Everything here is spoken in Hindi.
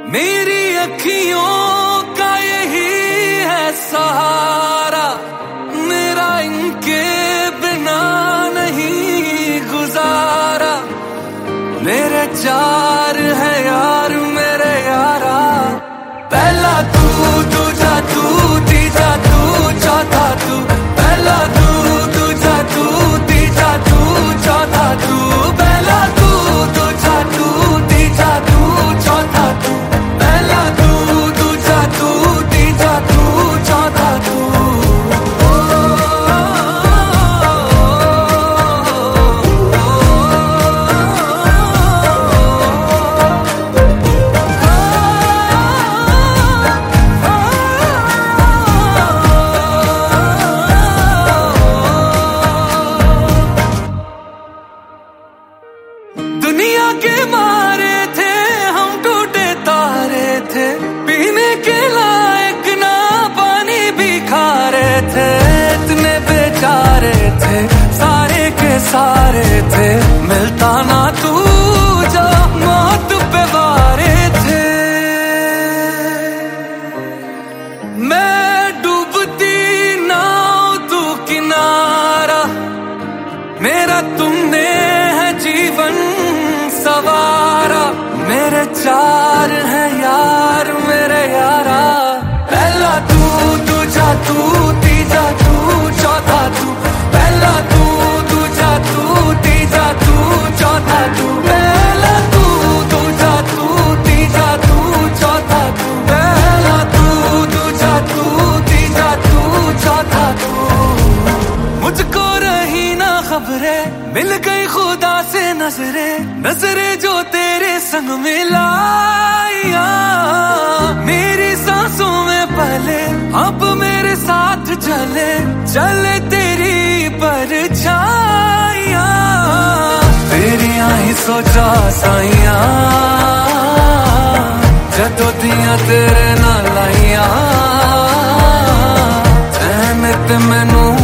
मेरी अखियों का यही है सहारा, मेरा इनके बिना नहीं गुजारा। मेरे चार है यार मेरे यारा, पहला तू, दूजा तू, तीजा तू, चौथा तू। पहला तू, दूजा तू, तीजा तू, चौथा तू। पहला तू, दूजा तू, तीजा तू, चौथा तू। पहला तू, दूजा तू, तीजा तू, चौथा तू। दुनिया के मारे थे हम, टूटे तारे थे, पीने के लायक ना पानी भी खा रहे थे। इतने बेचारे थे, सारे के सारे थे, मिलता ना तू जो मौत पे वारे थे। मैं डूबती नाव तू किनारा, मेरा तुमने है जीवन सवारा। मेरे चार है यार मेरे यारा, पहला तू, दूजा तू, तीजा तू, चौथा तू। पहला तू, दूजा तू, तीजा तू, चौथा तू। पहला तू, दूजा तू, तीजा तू, चौथा तू। पहला तू, दूजा तू, तीजा तू, चौथा तू। मुझको रही ना खबरें, मिल गई खुदा से नजरे जो तेरे संग मिलाया। मेरी सांसों में पहले अब मेरे साथ चले तेरी परछाइयां। तेरी ही सोचा साइया, जदों दियां तेरे नाल आइयां। तैन ते मैनू